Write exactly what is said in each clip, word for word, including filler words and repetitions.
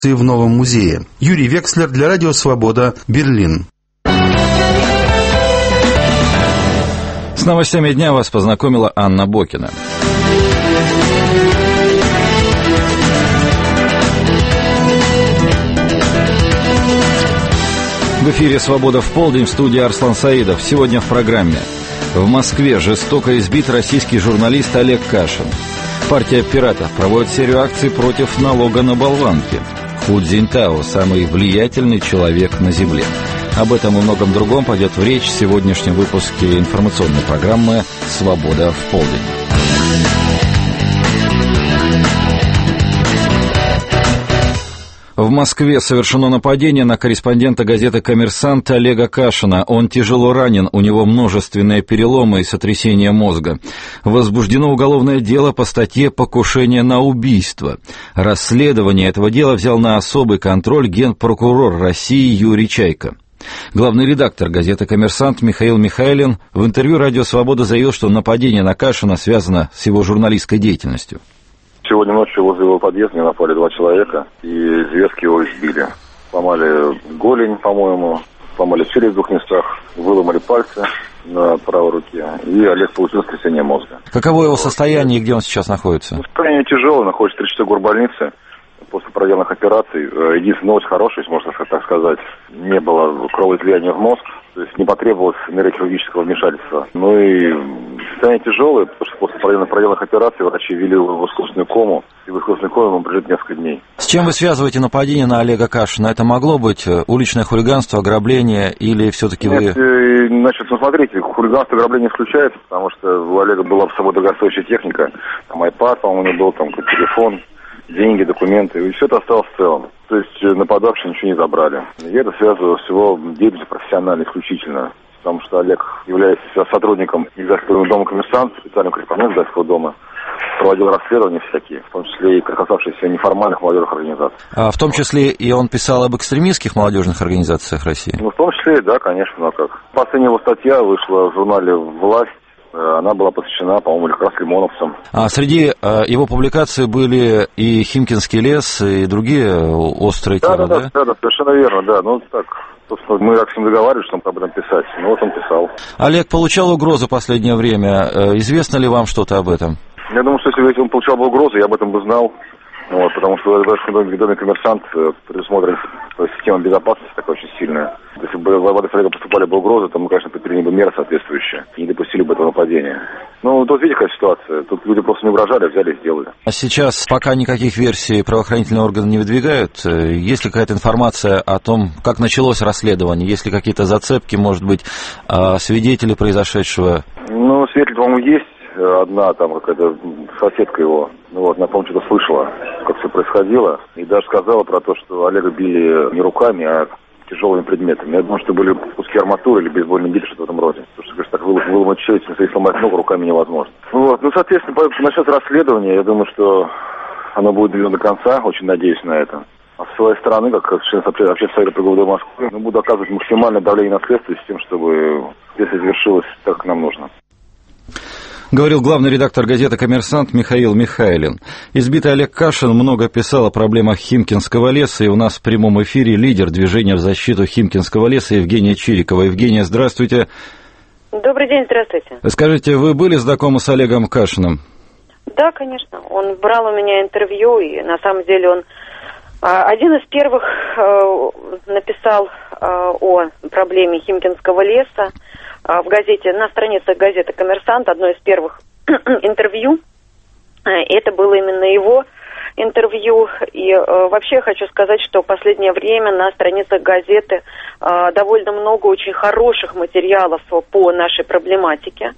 в новом музее. Юрий Векслер для Радио Свобода, Берлин. С новостями дня вас познакомила Анна Бокина. В эфире «Свобода в полдень», в студии Арслан Саидов. Сегодня в программе. В Москве жестоко избит российский журналист Олег Кашин. Партия пиратов проводит серию акций против налога на болванки. Ху Цзиньтао – самый влиятельный человек на Земле. Об этом и многом другом пойдет в речь в сегодняшнем выпуске информационной программы «Свобода в полдень». В Москве совершено нападение на корреспондента газеты «Коммерсант» Олега Кашина. Он тяжело ранен, у него множественные переломы и сотрясение мозга. Возбуждено уголовное дело по статье «Покушение на убийство». Расследование этого дела взял на особый контроль генпрокурор России Юрий Чайка. Главный редактор газеты «Коммерсант» Михаил Михайлин в интервью «Радио Свобода» заявил, что нападение на Кашина связано с его журналистской деятельностью. Сегодня ночью возле его подъезда мне напали два человека и зверски его избили. Сломали голень, по-моему, сломали челюсть в двух местах, выломали пальцы на правой руке, и Олег получил сотрясение мозга. Каково его состояние и где он сейчас находится? Состояние тяжелое, находится в тридцать шестой горбольнице после проделанных операций. Единственная новость хорошая, можно так сказать, не было кровоизлияния в мозг, то есть не потребовалось нейрохирургического вмешательства. Ну и состояние тяжелое, потому что после проделанных операций врачи ввели его в искусственную кому, и в искусственной коме он пролежит несколько дней. С чем вы связываете нападение на Олега Кашина? Это могло быть уличное хулиганство, ограбление или все-таки вы... Нет, значит, ну смотрите, хулиганство, ограбление исключается, потому что у Олега была с собой дорогостоящая техника, там айпад, по-моему, у него был, там телефон, деньги, документы, и все это осталось в целом. То есть нападавшие ничего не забрали. Я это связываю с его деятельностью профессионально исключительно, потому что Олег является сотрудником издательского дома «Коммерсант», специальным корреспондентом издательского дома, проводил расследования всякие, в том числе и касавшиеся неформальных молодежных организаций. А в том числе и он писал об экстремистских молодежных организациях России? Ну, в том числе, да, конечно, но как. Последняя его статья вышла в журнале «Власть». Она была посвящена, по-моему, как раз лимоновцам. А среди э, его публикаций были и Химкинский лес, и другие острые да, темы, да? Да, да, да, совершенно верно, да. Ну, так, собственно, мы так с ним договаривались, что он об этом писать. Ну, вот он писал. Олег получал угрозы в последнее время. Известно ли вам что-то об этом? Я думаю, что если он получал бы угрозы, я об этом бы знал. Вот, потому что в доме, в доме «Коммерсант» предусмотрена система безопасности такая очень сильная. Если бы в адрес Олега поступали бы угрозы, то мы, конечно, предприняли бы меры соответствующие и не допустили бы этого нападения. Ну, тут видите, какая ситуация. Тут люди просто не угрожали, а взяли и сделали. А сейчас пока никаких версий правоохранительные органы не выдвигают. Есть ли какая-то информация о том, как началось расследование? Есть ли какие-то зацепки, может быть, свидетели произошедшего? Ну, свидетели, по-моему, есть. Одна там какая-то соседка его, ну вот, она, по-моему, что-то слышала, как все происходило, и даже сказала про то, что Олега били не руками, а тяжелыми предметами. Я думаю, что были куски арматуры или бейсбольные биты, что-то в этом роде. Потому что, конечно, так выломать челюсть, если сломать ногу, руками невозможно. Вот. Ну, соответственно, насчет расследования, я думаю, что оно будет доведено до конца, очень надеюсь на это. А с своей стороны, как член общественного совета по ГУВД Москвы, мы буду оказывать максимальное давление на следствие с тем, чтобы следствие завершилось так, как нам нужно. Говорил главный редактор газеты «Коммерсант» Михаил Михайлин. Избитый Олег Кашин много писал о проблемах Химкинского леса, и у нас в прямом эфире лидер движения в защиту Химкинского леса Евгения Чирикова. Евгения, здравствуйте. Добрый день, здравствуйте. Скажите, вы были знакомы с Олегом Кашиным? Да, конечно. Он брал у меня интервью, и на самом деле он один из первых написал о проблеме Химкинского леса в газете, на странице газеты «Коммерсант», одно из первых интервью. Это было именно его интервью. И вообще я хочу сказать, что в последнее время на страницах газеты довольно много очень хороших материалов по нашей проблематике,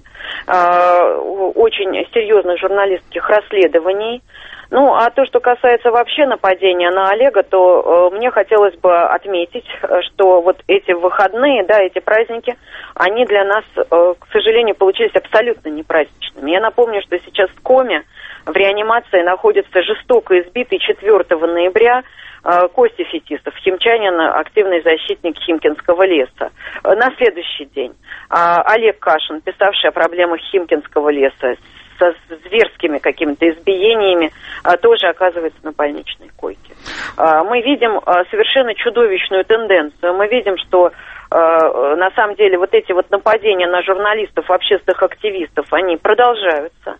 очень серьезных журналистских расследований. Ну, а то, что касается вообще нападения на Олега, то э, мне хотелось бы отметить, что вот эти выходные, да, эти праздники, они для нас, э, к сожалению, получились абсолютно непраздничными. Я напомню, что сейчас в коме, в реанимации находится жестоко избитый четвёртого ноября э, Костя Фетисов, химчанин, активный защитник Химкинского леса. Э, на следующий день э, Олег Кашин, писавший о проблемах Химкинского леса, со зверскими какими-то избиениями, тоже оказывается на больничной койке. Мы видим совершенно чудовищную тенденцию. Мы видим, что на самом деле вот эти вот нападения на журналистов, общественных активистов, они продолжаются.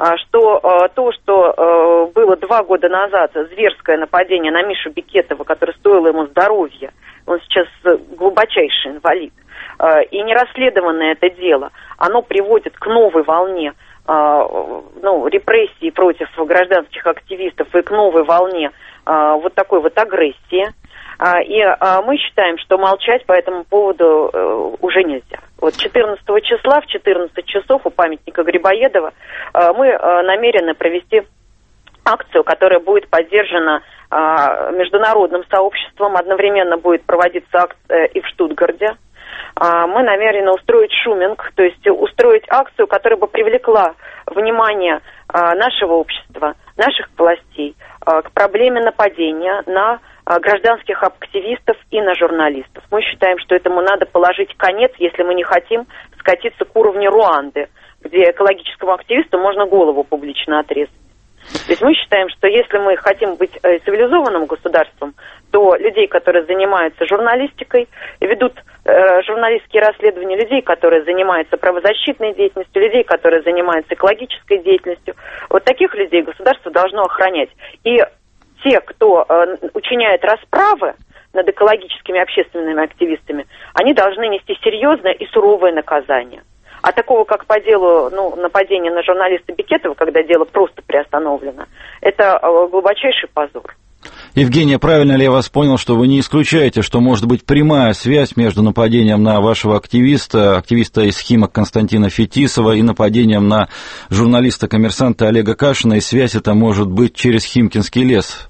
Что то, что было два года назад, зверское нападение на Мишу Бекетова, которое стоило ему здоровья, он сейчас глубочайший инвалид, и нерасследованное это дело, оно приводит к новой волне ну, репрессий против гражданских активистов и к новой волне вот такой вот агрессии. И мы считаем, что молчать по этому поводу уже нельзя. Вот четырнадцатого числа в четырнадцать часов у памятника Грибоедова мы намерены провести акцию, которая будет поддержана международным сообществом. Одновременно будет проводиться акция и в Штутгарте. Мы намерены устроить шуминг, то есть устроить акцию, которая бы привлекла внимание нашего общества, наших властей к проблеме нападения на гражданских активистов и на журналистов. Мы считаем, что этому надо положить конец, если мы не хотим скатиться к уровню Руанды, где экологическому активисту можно голову публично отрезать. То есть мы считаем, что если мы хотим быть цивилизованным государством, то людей, которые занимаются журналистикой, ведут э, журналистские расследования, людей, которые занимаются правозащитной деятельностью, людей, которые занимаются экологической деятельностью, вот таких людей государство должно охранять. И те, кто э, учиняет расправы над экологическими общественными активистами, они должны нести серьезное и суровое наказание. А такого, как по делу ну, нападения на журналиста Бекетова, когда дело просто приостановлено, это э, глубочайший позор. Евгения, правильно ли я вас понял, что вы не исключаете, что может быть прямая связь между нападением на вашего активиста, активиста из Химок Константина Фетисова, и нападением на журналиста-коммерсанта Олега Кашина, и связь эта может быть через Химкинский лес?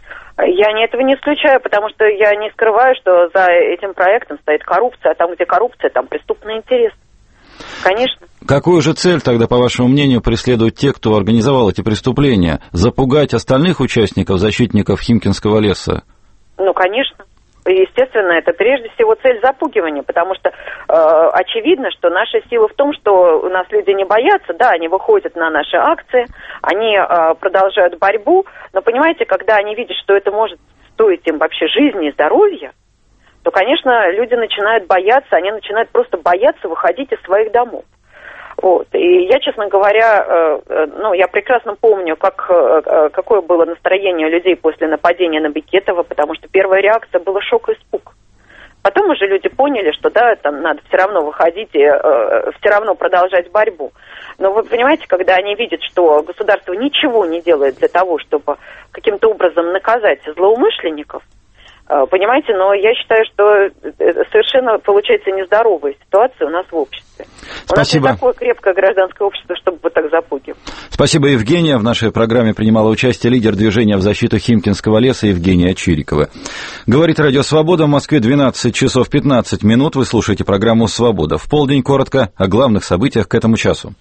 Я не, этого не исключаю, потому что я не скрываю, что за этим проектом стоит коррупция, а там, где коррупция, там преступный интерес. Конечно. Какую же цель тогда, по вашему мнению, преследуют те, кто организовал эти преступления? Запугать остальных участников, защитников Химкинского леса? Ну, конечно. Естественно, это прежде всего цель запугивания, потому что э, очевидно, что наша сила в том, что у нас люди не боятся, да, они выходят на наши акции, они э, продолжают борьбу, но, понимаете, когда они видят, что это может стоить им вообще жизни и здоровья, то, конечно, люди начинают бояться, они начинают просто бояться выходить из своих домов. Вот. И я, честно говоря, э, ну, я прекрасно помню, как, э, какое было настроение у людей после нападения на Бекетова, потому что первая реакция была шок и испуг. Потом уже люди поняли, что да, там надо все равно выходить и э, все равно продолжать борьбу. Но вы понимаете, когда они видят, что государство ничего не делает для того, чтобы каким-то образом наказать злоумышленников, понимаете, но я считаю, что совершенно получается нездоровая ситуация у нас в обществе. Спасибо. У нас не такое крепкое гражданское общество, чтобы вот так запугивать. Спасибо, Евгения. В нашей программе принимала участие лидер движения в защиту Химкинского леса Евгения Чирикова. Говорит Радио Свобода. В Москве двенадцать часов пятнадцать минут. Вы слушаете программу «Свобода». В полдень коротко о главных событиях к этому часу.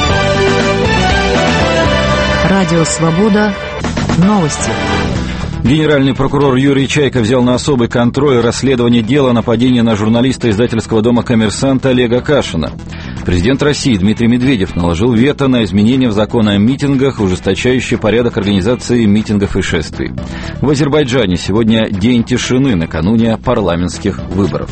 Радио Свобода. Новости. Генеральный прокурор Юрий Чайка взял на особый контроль расследование дела нападения на журналиста издательского дома «Коммерсант» Олега Кашина. Президент России Дмитрий Медведев наложил вето на изменения в закон о митингах, ужесточающий порядок организации митингов и шествий. В Азербайджане сегодня день тишины накануне парламентских выборов.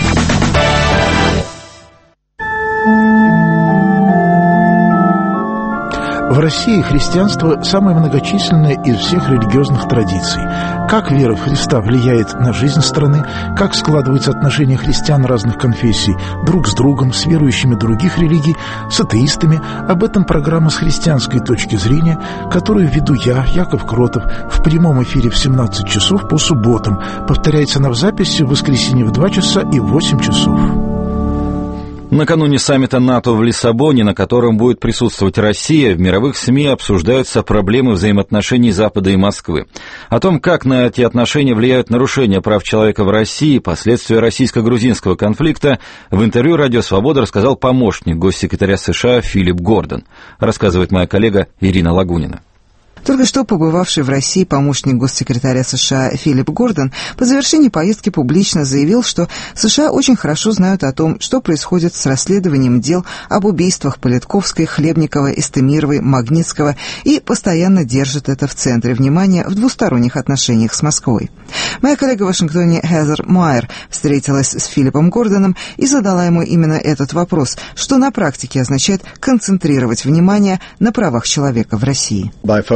В России христианство самое многочисленное из всех религиозных традиций. Как вера в Христа влияет на жизнь страны, как складываются отношения христиан разных конфессий друг с другом, с верующими других религий, с атеистами, об этом программа «С христианской точки зрения», которую веду я, Яков Кротов, в прямом эфире в семнадцать часов по субботам. Повторяется она в записи в воскресенье в два часа и в восемь часов. Накануне саммита НАТО в Лиссабоне, на котором будет присутствовать Россия, в мировых СМИ обсуждаются проблемы взаимоотношений Запада и Москвы. О том, как на эти отношения влияют нарушения прав человека в России, последствия российско-грузинского конфликта, в интервью «Радио Свобода» рассказал помощник госсекретаря США Филипп Гордон. Рассказывает моя коллега Ирина Лагунина. Только что побывавший в России помощник госсекретаря США Филипп Гордон по завершении поездки публично заявил, что США очень хорошо знают о том, что происходит с расследованием дел об убийствах Политковской, Хлебникова, Истемировой, Магнитского и постоянно держат это в центре внимания в двусторонних отношениях с Москвой. Моя коллега в Вашингтоне Хезер Майер встретилась с Филиппом Гордоном и задала ему именно этот вопрос, что на практике означает концентрировать внимание на правах человека в России.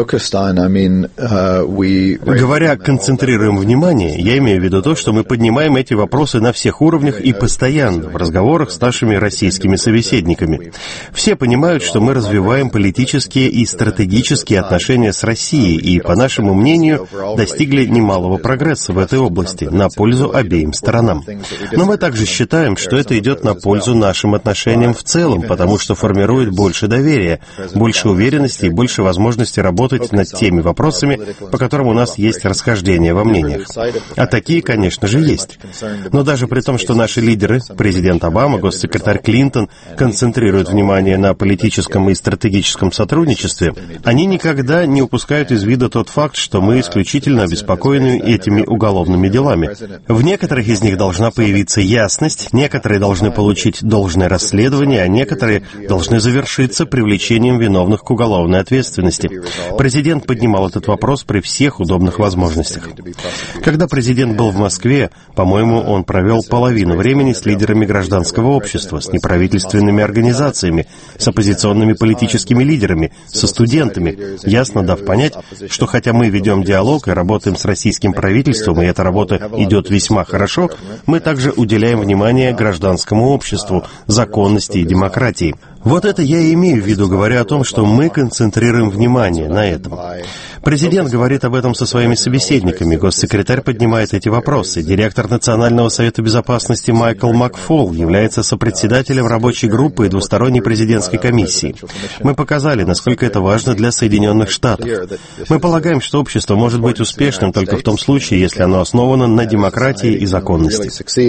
Говоря «концентрируем внимание», я имею в виду то, что мы поднимаем эти вопросы на всех уровнях и постоянно в разговорах с нашими российскими собеседниками. Все понимают, что мы развиваем политические и стратегические отношения с Россией и, по нашему мнению, достигли немалого прогресса в этой области на пользу обеим сторонам. Но мы также считаем, что это идет на пользу нашим отношениям в целом, потому что формирует больше доверия, больше уверенности и больше возможности работать над теми вопросами, по которым у нас есть расхождения во мнениях. А такие, конечно же, есть. Но даже при том, что наши лидеры, президент Обама, госсекретарь Клинтон, концентрируют внимание на политическом и стратегическом сотрудничестве, они никогда не упускают из вида тот факт, что мы исключительно обеспокоены этими уголовными делами. В некоторых из них должна появиться ясность, некоторые должны получить должное расследование, а некоторые должны завершиться привлечением виновных к уголовной ответственности. Президент поднимал этот вопрос при всех удобных возможностях. Когда президент был в Москве, по-моему, он провел половину времени с лидерами гражданского общества, с неправительственными организациями, с оппозиционными политическими лидерами, со студентами, ясно дав понять, что хотя мы ведем диалог и работаем с российским правительством, и эта работа идет весьма хорошо, мы также уделяем внимание гражданскому обществу, законности и демократии. Вот это я и имею в виду, говоря о том, что мы концентрируем внимание на этом. Президент говорит об этом со своими собеседниками, госсекретарь поднимает эти вопросы, директор Национального совета безопасности Майкл Макфол является сопредседателем рабочей группы и двусторонней президентской комиссии. Мы показали, насколько это важно для Соединенных Штатов. Мы полагаем, что общество может быть успешным только в том случае, если оно основано на демократии и законности.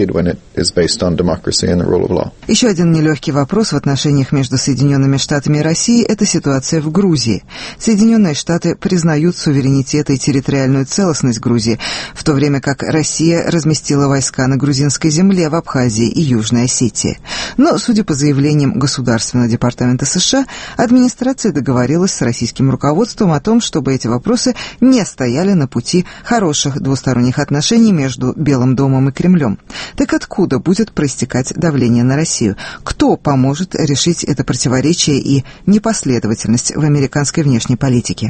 Еще один нелегкий вопрос в отношениях между Между Соединенными Штатами и Россией – это ситуация в Грузии. Соединенные Штаты признают суверенитет и территориальную целостность Грузии, в то время как Россия разместила войска на грузинской земле в Абхазии и Южной Осетии. Но, судя по заявлениям Государственного департамента США, администрация договорилась с российским руководством о том, чтобы эти вопросы не стояли на пути хороших двусторонних отношений между Белым домом и Кремлем. Так откуда будет проистекать давление на Россию? Кто поможет решить это противоречие и непоследовательность в американской внешней политике?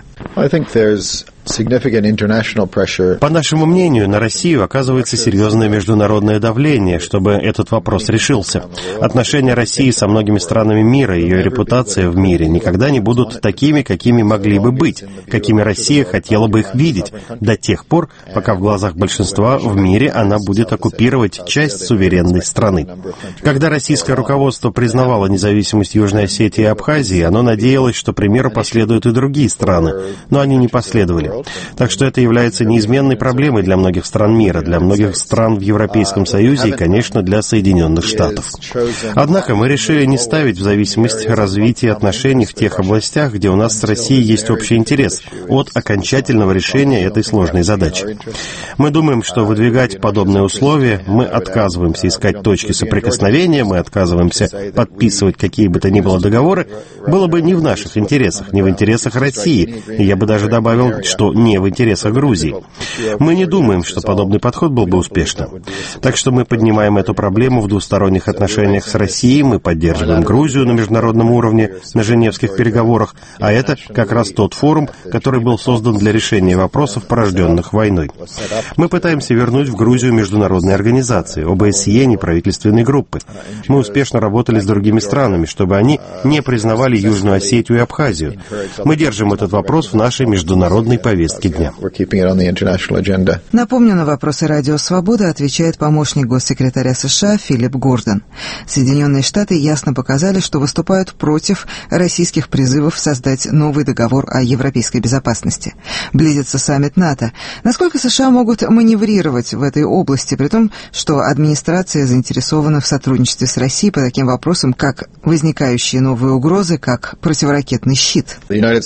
По нашему мнению, на Россию оказывается серьезное международное давление, чтобы этот вопрос решился. Отношения России со многими странами мира и ее репутация в мире никогда не будут такими, какими могли бы быть, какими Россия хотела бы их видеть, до тех пор, пока в глазах большинства в мире она будет оккупировать часть суверенной страны. Когда российское руководство признавало независимость Южной Осетии и Абхазии, оно надеялось, что примеру последуют и другие страны, но они не последовали. Так что это является неизменной проблемой для многих стран мира, для многих стран в Европейском Союзе и, конечно, для Соединенных Штатов. Однако мы решили не ставить в зависимость развития отношений в тех областях, где у нас с Россией есть общий интерес, от окончательного решения этой сложной задачи. Мы думаем, что выдвигать подобные условия, мы отказываемся искать точки соприкосновения, мы отказываемся подписывать какие бы то ни было договоры, было бы не в наших интересах, не в интересах России, и я бы даже добавил, что не в интересах Грузии. Мы не думаем, что подобный подход был бы успешным. Так что мы поднимаем эту проблему в двусторонних отношениях с Россией, мы поддерживаем Грузию на международном уровне, на женевских переговорах, а это как раз тот форум, который был создан для решения вопросов, порожденных войной. Мы пытаемся вернуть в Грузию международные организации, о бэ эс е, неправительственные группы. Мы успешно работали с другими странами, чтобы они не признавали Южную Осетию и Абхазию. Мы держим этот вопрос в нашей международной повестке повестке дня. Напомню, на вопросы Радио Свобода отвечает помощник госсекретаря США Филипп Гордон. Соединенные Штаты ясно показали, что выступают против российских призывов создать новый договор о европейской безопасности. Близится саммит НАТО. Насколько США могут маневрировать в этой области, при том, что администрация заинтересована в сотрудничестве с Россией по таким вопросам, как возникающие новые угрозы, как противоракетный щит?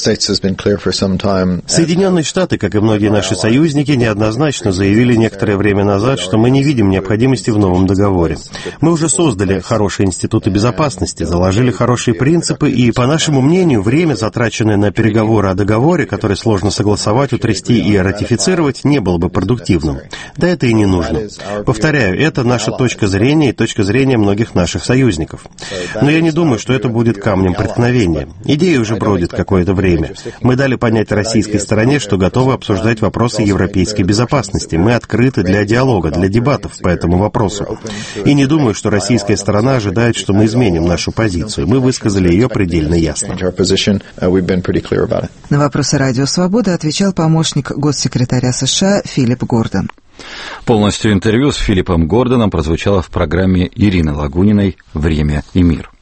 Соединенные Штаты, как и многие наши союзники, неоднозначно заявили некоторое время назад, что мы не видим необходимости в новом договоре. Мы уже создали хорошие институты безопасности, заложили хорошие принципы, и, по нашему мнению, время, затраченное на переговоры о договоре, который сложно согласовать, утрясти и ратифицировать, не было бы продуктивным. Да это и не нужно. Повторяю, это наша точка зрения и точка зрения многих наших союзников. Но я не думаю, что это будет камнем преткновения. Идея уже бродит какое-то время. Мы дали понять российской стороне, что готовы обсуждать вопросы европейской безопасности. Мы открыты для диалога, для дебатов по этому вопросу. И не думаю, что российская сторона ожидает, что мы изменим нашу позицию. Мы высказали ее предельно ясно. На вопросы Радио Свобода отвечал помощник госсекретаря США Филипп Гордон. Полностью интервью с Филиппом Гордоном прозвучало в программе Ирины Лагуниной «Время и мир».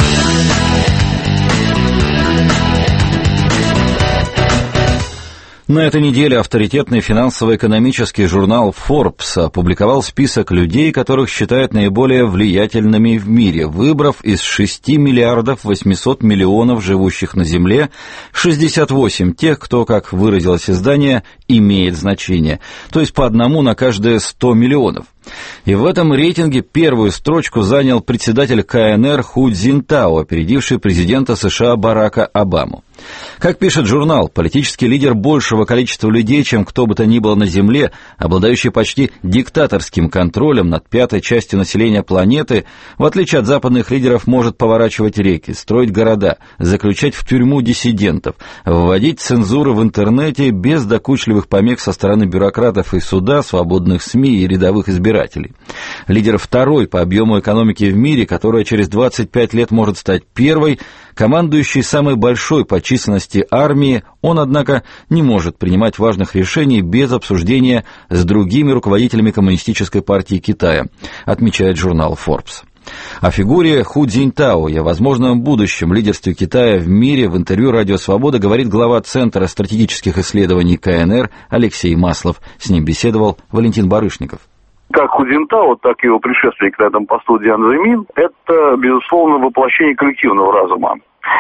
На этой неделе авторитетный финансово-экономический журнал Forbes опубликовал список людей, которых считают наиболее влиятельными в мире, выбрав из шести миллиардов восьмисот миллионов живущих на Земле шестьдесят восемь тех, кто, как выразилось издание, имеет значение, то есть по одному на каждые сто миллионов. И в этом рейтинге первую строчку занял председатель ка эн эр Ху Цзиньтао, опередивший президента США Барака Обаму. Как пишет журнал, политический лидер большего количества людей, чем кто бы то ни было на Земле, обладающий почти диктаторским контролем над пятой частью населения планеты, в отличие от западных лидеров, может поворачивать реки, строить города, заключать в тюрьму диссидентов, вводить цензуру в интернете без докучливых помех со стороны бюрократов и суда, свободных СМИ и рядовых избирателей. Лидер второй по объему экономики в мире, которая через двадцать пять лет может стать первой, командующий самой большой по численности армии, он, однако, не может принимать важных решений без обсуждения с другими руководителями Коммунистической партии Китая, отмечает журнал Forbes. О фигуре Ху Цзиньтао и о возможном будущем лидерстве Китая в мире в интервью «Радио Свобода» говорит глава Центра стратегических исследований ка эн эр Алексей Маслов. С ним беседовал Валентин Барышников. Как Ху Цзиньтао, так и его предшественник на этом посту Дзян Зимин – это, безусловно, воплощение коллективного разума.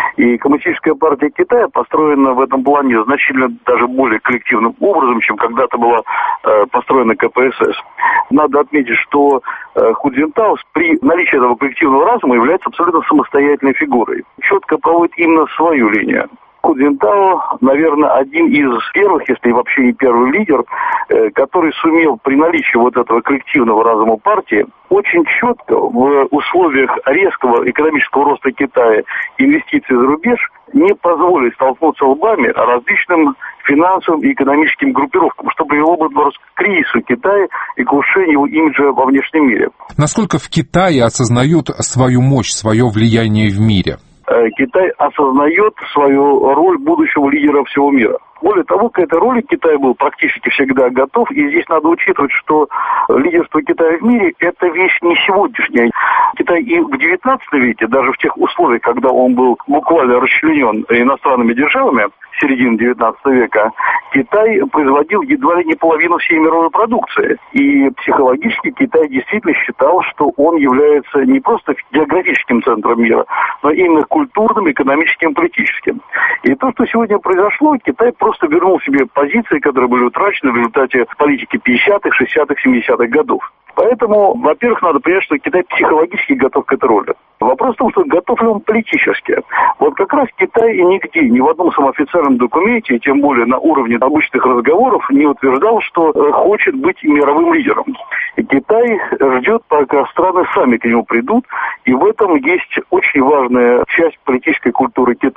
И Коммунистическая партия Китая построена в этом плане значительно даже более коллективным образом, чем когда-то была э, построена ка пэ эс эс. Надо отметить, что э, Ху Цзиньтао при наличии этого коллективного разума является абсолютно самостоятельной фигурой. Четко проводит именно свою линию. Ху Цзиньтао, наверное, один из первых, если вообще не первый лидер, э, который сумел при наличии вот этого коллективного разума партии очень четко в условиях резкого экономического роста Китая и инвестиций за рубеж не позволить столкнуться лбами различным финансовым и экономическим группировкам, что привело бы к кризису Китая и к улучшению его имиджа во внешнем мире. Насколько в Китае осознают свою мощь, свое влияние в мире? Китай осознает свою роль будущего лидера всего мира. Более того, к этой роли Китай был практически всегда готов, и здесь надо учитывать, что лидерство Китая в мире – это вещь не сегодняшняя. Китай и в девятнадцатом веке, даже в тех условиях, когда он был буквально расчленен иностранными державами, середины девятнадцатого века, Китай производил едва ли не половину всей мировой продукции. И психологически Китай действительно считал, что он является не просто географическим центром мира, но именно культурным, экономическим, политическим. И то, что сегодня произошло, Китай просто вернул себе позиции, которые были утрачены в результате политики пятидесятых, шестидесятых, семидесятых годов. Поэтому, во-первых, надо понять, что Китай психологически готов к этой роли. Вопрос в том, что готов ли он политически. Вот как раз Китай и нигде, ни в одном самоофициальном документе, и тем более на уровне обычных разговоров, не утверждал, что хочет быть мировым лидером. И Китай ждет, пока страны сами к нему придут, и в этом есть очень важная часть политической культуры Китая.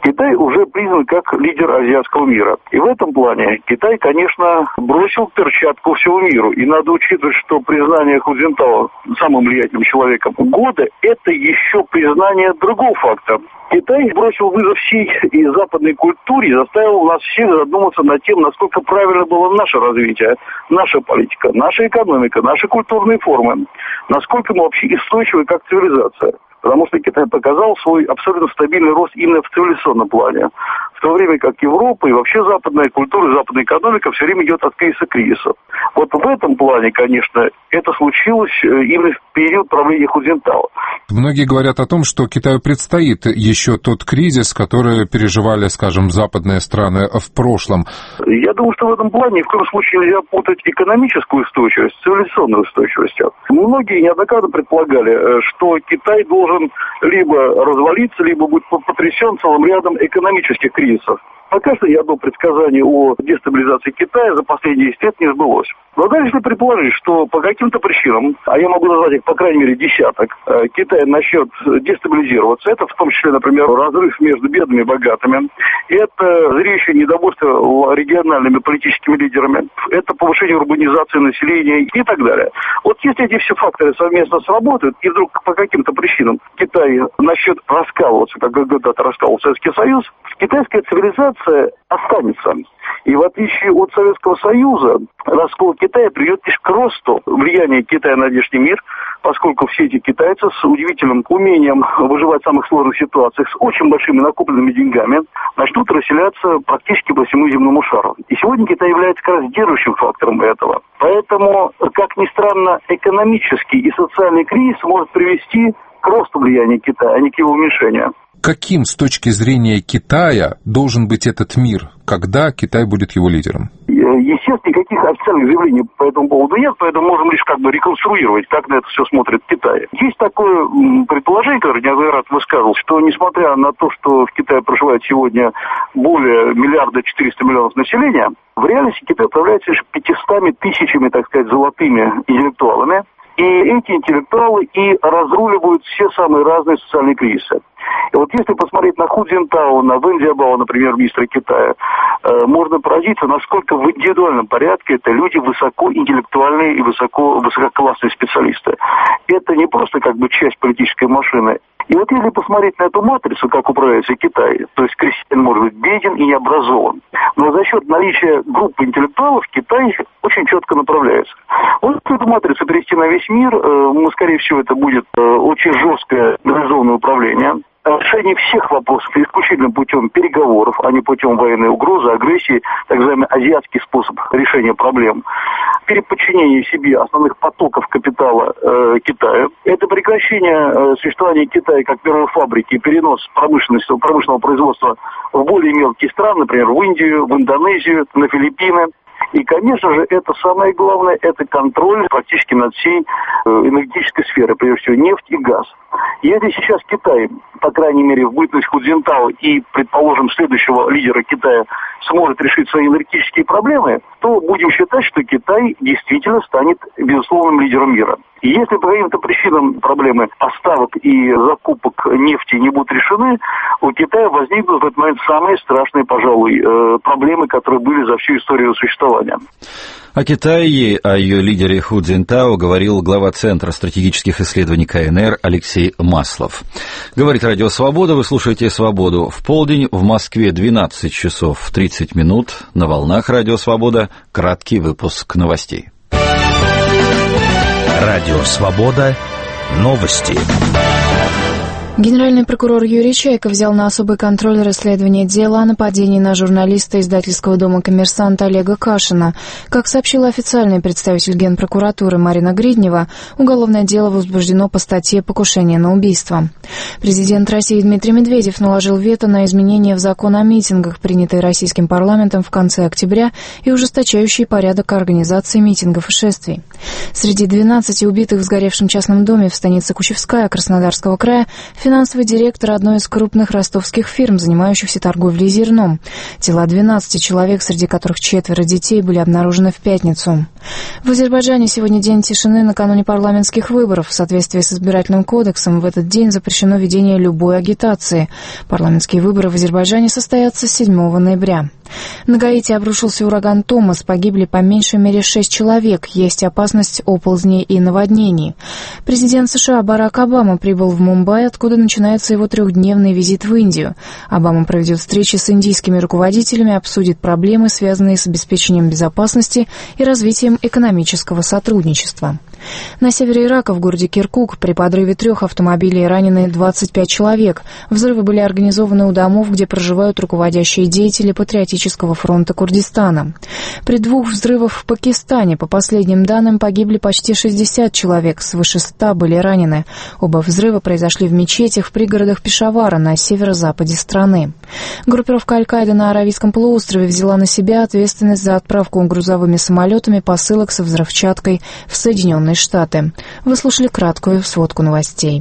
Китай уже признан как лидер азиатского мира. И в этом плане Китай, конечно, бросил перчатку всему миру. И надо учитывать, что признание Ху Цзиньтао самым влиятельным человеком года – это еще признание другого факта. Китай бросил вызов всей и западной культуре и заставил нас всех задуматься над тем, насколько правильно было наше развитие, наша политика, наша экономика, наши культурные формы, насколько мы вообще устойчивы как цивилизация. Потому что Китай показал свой абсолютно стабильный рост именно в цивилизационном плане. В то время как Европа и вообще западная культура, западная экономика все время идет от кризиса к кризису. Вот в этом плане, конечно, это случилось именно в период правления Ху Цзиньтао. Многие говорят о том, что Китаю предстоит еще тот кризис, который переживали, скажем, западные страны в прошлом. Я думаю, что в этом плане ни в коем случае нельзя путать экономическую устойчивость с цивилизационной устойчивостью. Многие неоднократно предполагали, что Китай должен либо развалиться, либо будет потрясен целым рядом экономических кризисов. Пока что ни одно предсказание о дестабилизации Китая за последние десять лет не сбылось. Но даже если предположить, что по каким-то причинам, а я могу назвать их по крайней мере десяток, Китай начнет дестабилизироваться, это в том числе, например, разрыв между бедными и богатыми, это зреющее недовольство региональными политическими лидерами, это повышение урбанизации населения и так далее. Вот если эти все факторы совместно сработают, и вдруг по каким-то причинам Китай начнет раскалываться, как когда-то раскалывался Советский Союз, китайская цивилизация останется. И в отличие от Советского Союза, раскол Китая приведет лишь к росту влияния Китая на внешний мир, поскольку все эти китайцы с удивительным умением выживать в самых сложных ситуациях, с очень большими накопленными деньгами, начнут расселяться практически по всему земному шару. И сегодня Китай является как раз сдерживающим фактором этого. Поэтому, как ни странно, экономический и социальный кризис может привести к росту влияния Китая, а не к его уменьшению. Каким с точки зрения Китая должен быть этот мир, когда Китай будет его лидером? Естественно, никаких официальных заявлений по этому поводу нет, поэтому можем лишь как бы реконструировать, как на это все смотрит Китай. Есть такое предположение, которое неоднократно высказывал, что несмотря на то, что в Китае проживает сегодня более миллиарда четыреста миллионов населения, в реальности Китай управляется лишь пятьюстами тысячами, так сказать, золотыми интеллектуалами. И эти интеллектуалы и разруливают все самые разные социальные кризисы. И вот если посмотреть на Ху Цзиньтао, на Вэн Цзябао, например, министра Китая, э, можно поразиться, насколько в индивидуальном порядке это люди высокоинтеллектуальные и высоко, высококлассные специалисты. Это не просто как бы часть политической машины. И вот если посмотреть на эту матрицу, как управляется Китай, то есть крестьянин может быть беден и необразован, но за счет наличия группы интеллектуалов Китай очень четко направляется. Вот эту матрицу перевести на весь мир, э, скорее всего, это будет э, очень жесткое организованное управление. Решение всех вопросов исключительно путем переговоров, а не путем военной угрозы, агрессии, так называемый азиатский способ решения проблем. Переподчинение себе основных потоков капитала э, Китая. Это прекращение э, существования Китая как мировой фабрики, перенос промышленности, промышленного производства в более мелкие страны, например, в Индию, в Индонезию, на Филиппины. И, конечно же, это самое главное, это контроль практически над всей э, энергетической сферой, прежде всего нефть и газ. Если сейчас Китай, по крайней мере, в бытность Ху Цзиньтао и, предположим, следующего лидера Китая сможет решить свои энергетические проблемы, то будем считать, что Китай действительно станет безусловным лидером мира. И если по каким-то причинам проблемы поставок и закупок нефти не будут решены, у Китая возникнут в этот момент самые страшные, пожалуй, проблемы, которые были за всю историю существования. О Китае, о ее лидере Ху Цзиньтао говорил глава Центра стратегических исследований ка эн эр Алексей Маслов. Говорит Радио Свобода, вы слушаете «Свободу» в полдень, в Москве двенадцать часов тридцать минут, на волнах Радио Свобода, краткий выпуск новостей. Радио Свобода, новости. Генеральный прокурор Юрий Чайка взял на особый контроль расследование дела о нападении на журналиста издательского дома «Коммерсант» Олега Кашина. Как сообщила официальный представитель Генпрокуратуры Марина Гриднева, уголовное дело возбуждено по статье «Покушение на убийство». Президент России Дмитрий Медведев наложил вето на изменения в закон о митингах, принятые российским парламентом в конце октября и ужесточающий порядок организации митингов и шествий. Среди двенадцати убитых в сгоревшем частном доме в станице Кучевская Краснодарского края финансовый директор одной из крупных ростовских фирм, занимающихся торговлей зерном. Тела двенадцати человек, среди которых четверо детей, были обнаружены в пятницу. В Азербайджане сегодня день тишины накануне парламентских выборов. В соответствии с избирательным кодексом в этот день запрещено ведение любой агитации. Парламентские выборы в Азербайджане состоятся седьмого ноября. На Гаити обрушился ураган Томас, погибли по меньшей мере шесть человек, есть опасность оползней и наводнений. Президент США Барак Обама прибыл в Мумбай, откуда начинается его трехдневный визит в Индию. Обама проведет встречи с индийскими руководителями, обсудит проблемы, связанные с обеспечением безопасности и развитием экономического сотрудничества. На севере Ирака, в городе Киркук, при подрыве трех автомобилей ранены двадцать пять человек. Взрывы были организованы у домов, где проживают руководящие деятели Патриотического фронта Курдистана. При двух взрывах в Пакистане, по последним данным, погибли почти шестьдесят человек, свыше ста были ранены. Оба взрыва произошли в мечетях в пригородах Пешавара на северо-западе страны. Группировка Аль-Каида на Аравийском полуострове взяла на себя ответственность за отправку грузовыми самолетами посылок со взрывчаткой в Соединенные Штаты. Вы слушали краткую сводку новостей.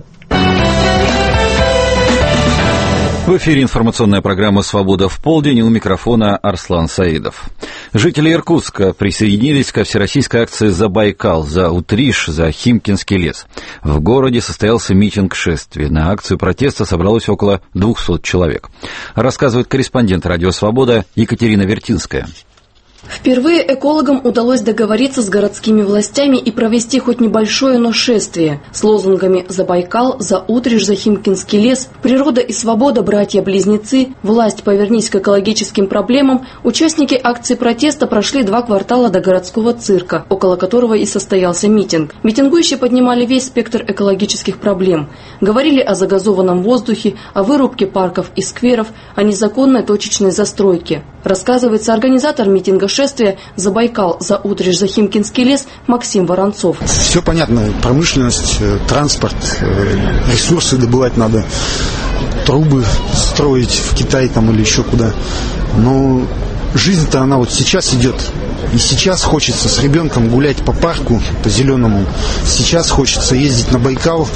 В эфире информационная программа «Свобода в полдень», у микрофона Арслан Саидов. Жители Иркутска присоединились ко всероссийской акции «За Байкал», за Утриш, за Химкинский лес. В городе состоялся митинг-шествие. На акцию протеста собралось около двухсот человек. Рассказывает корреспондент «Радио Свобода» Екатерина Вертинская. Впервые экологам удалось договориться с городскими властями и провести хоть небольшое, но шествие с лозунгами «За Байкал», «За Утриш», «За Химкинский лес», «Природа и свобода, братья-близнецы», «Власть, повернись к экологическим проблемам». Участники акции протеста прошли два квартала до городского цирка, около которого и состоялся митинг. Митингующие поднимали весь спектр экологических проблем. Говорили о загазованном воздухе, о вырубке парков и скверов, о незаконной точечной застройке. Рассказывается организатор митинга шествия «За Байкал», «За Утриш», «За Химкинский лес» Максим Воронцов. Все понятно. Промышленность, транспорт, ресурсы добывать надо, трубы строить в Китай там или еще куда. Но жизнь-то она вот сейчас идет. И сейчас хочется с ребенком гулять по парку, по зеленому. Сейчас хочется ездить на Байкал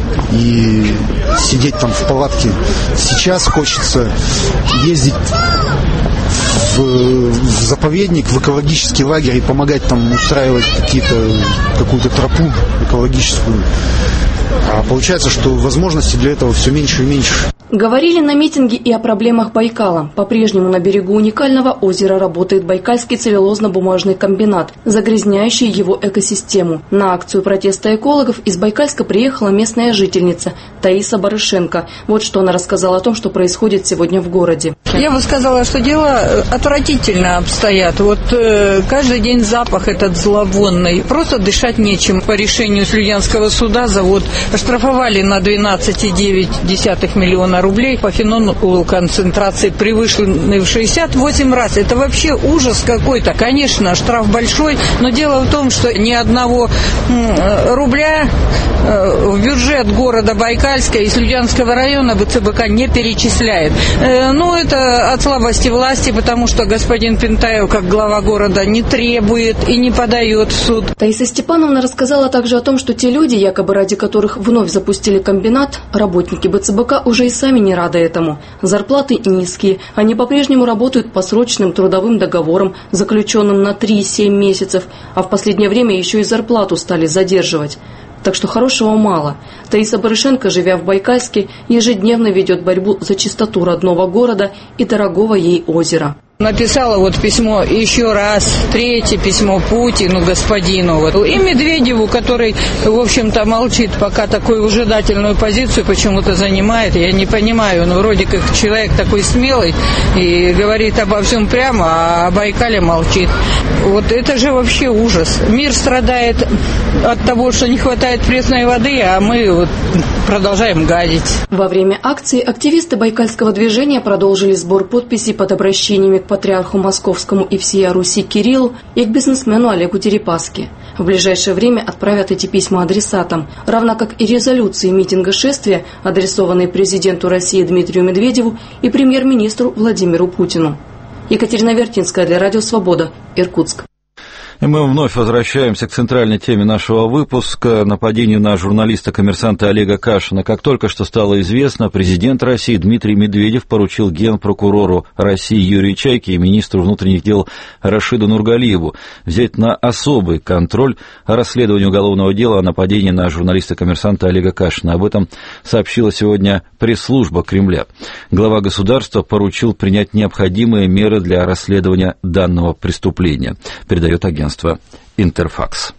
и сидеть там в палатке. Сейчас хочется ездить в, в заповедник, в экологический лагерь и помогать там устраивать какие-то, какую-то тропу экологическую. А получается, что возможностей для этого все меньше и меньше. Говорили на митинге и о проблемах Байкала. По-прежнему на берегу уникального озера работает Байкальский целлюлозно-бумажный комбинат, загрязняющий его экосистему. На акцию протеста экологов из Байкальска приехала местная жительница Таиса Барышенко. Вот что она рассказала о том, что происходит сегодня в городе. Я бы сказала, что дела отвратительно обстоят. Вот э, каждый день запах этот зловонный. Просто дышать нечем. По решению Слюдянского суда завод оштрафовали на двенадцать целых девять десятых миллиона рублей по фенолу концентрации, превышенной в шестьдесят восемь раз. Это вообще ужас какой-то. Конечно, штраф большой, но дело в том, что ни одного рубля в бюджет города Байкальска и Слюдянского района ВЦБК не перечисляет. Ну, это от слабости власти, потому что господин Пентаев, как глава города, не требует и не подает в суд. Таиса Степановна рассказала также о том, что те люди, якобы ради которых вновь запустили комбинат, работники БЦБК, уже и сами не рады этому. Зарплаты низкие, они по-прежнему работают по срочным трудовым договорам, заключенным на три-семь месяцев, а в последнее время еще и зарплату стали задерживать. Так что хорошего мало. Таиса Барышенко, живя в Байкальске, ежедневно ведет борьбу за чистоту родного города и дорогого ей озера. Написала вот письмо еще раз, третье письмо Путину, господину, вот, и Медведеву, который, в общем-то, молчит, пока такую выжидательную позицию почему-то занимает. Я не понимаю, он вроде как человек такой смелый и говорит обо всем прямо, а о Байкале молчит. Вот это же вообще ужас. Мир страдает от того, что не хватает пресной воды, а мы вот продолжаем гадить. Во время акции активисты Байкальского движения продолжили сбор подписей под обращениями к патриарху Московскому и всей Руси Кириллу и к бизнесмену Олегу Дерипаске. В ближайшее время отправят эти письма адресатам, равно как и резолюции митинга шествия, адресованные президенту России Дмитрию Медведеву и премьер-министру Владимиру Путину. Екатерина Вертинская для Радио Свобода, Иркутск. И мы вновь возвращаемся к центральной теме нашего выпуска — нападению на журналиста-коммерсанта Олега Кашина. Как только что стало известно, президент России Дмитрий Медведев поручил генпрокурору России Юрию Чайке и министру внутренних дел Рашиду Нургалиеву взять на особый контроль расследование уголовного дела о нападении на журналиста-коммерсанта Олега Кашина. Об этом сообщила сегодня пресс-служба Кремля. Глава государства поручил принять необходимые меры для расследования данного преступления, передает агентство Интерфакс.